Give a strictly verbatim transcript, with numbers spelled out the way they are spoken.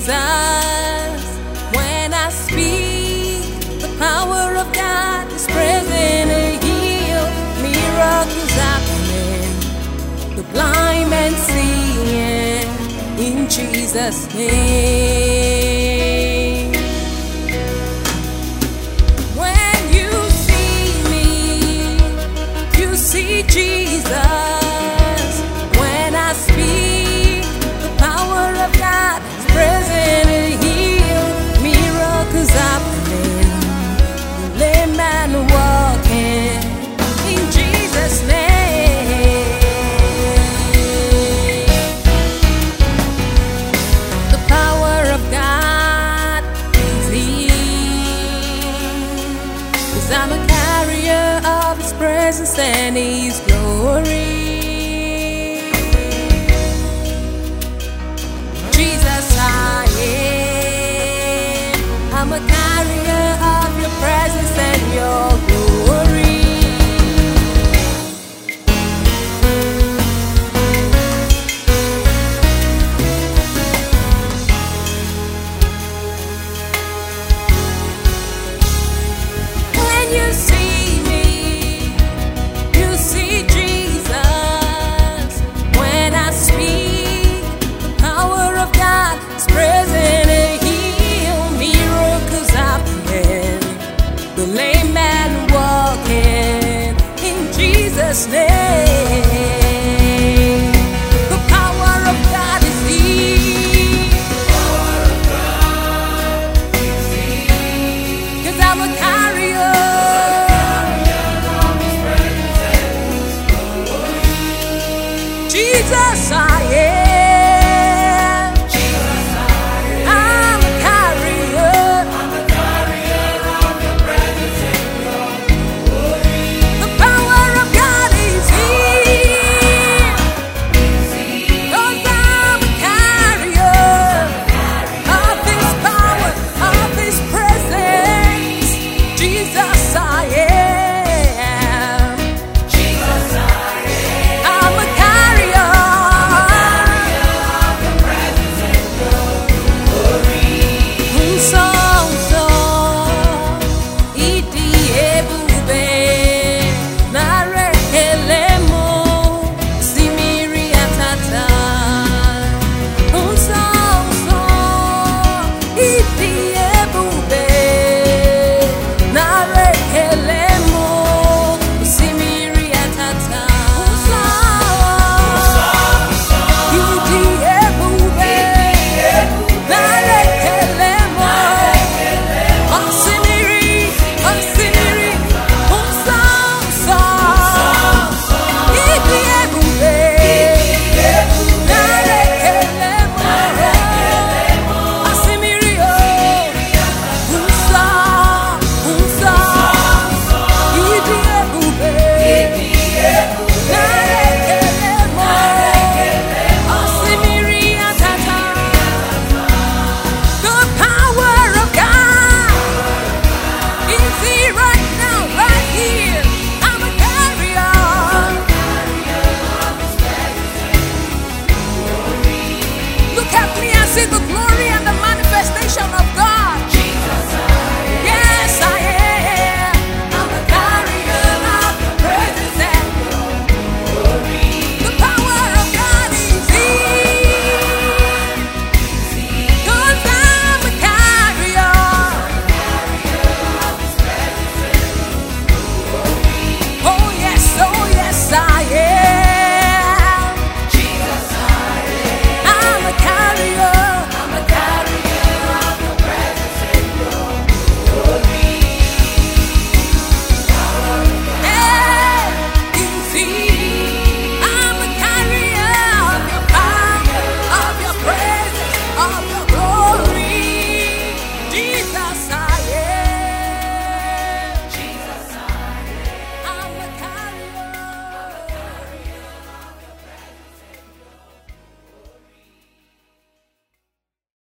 Jesus. When I speak, the power of God is present and heal. Miracles happening, the blind man seeing, in Jesus' name. When you see me, you see Jesus. When I speak, the power of God is present and heal. Miracles happening, the lame man walking, in Jesus' name. The power of God is here, 'cause I'm a carrier of His presence and His glory. I'm a carrier of your presence and your glory. When you see me, you see Jesus. When I speak, the power of God is present. The lame man walking, in Jesus' name. The power of God is here. Cause I'm a carrier. Jesus, I am. See the glory.